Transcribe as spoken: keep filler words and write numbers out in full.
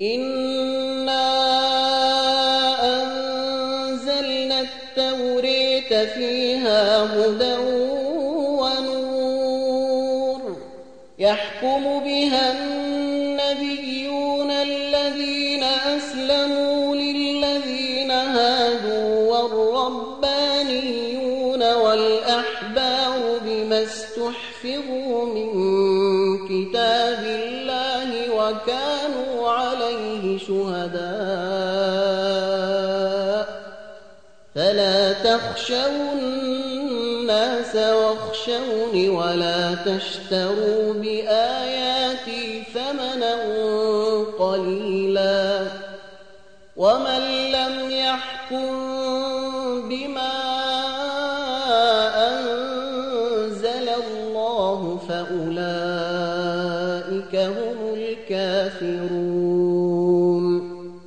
إنا أنزلنا التوراة فيها هدى ونور يحكم بها النبيون الذين أسلموا للذين هادوا والربانيون والأحبار بما استحفظوا من كتاب الله وكانوا عليه شهداء فلا تخشوا الناس واخشوني ولا تشتروا بآياتي ثمنا قليلا ومن لم يحكم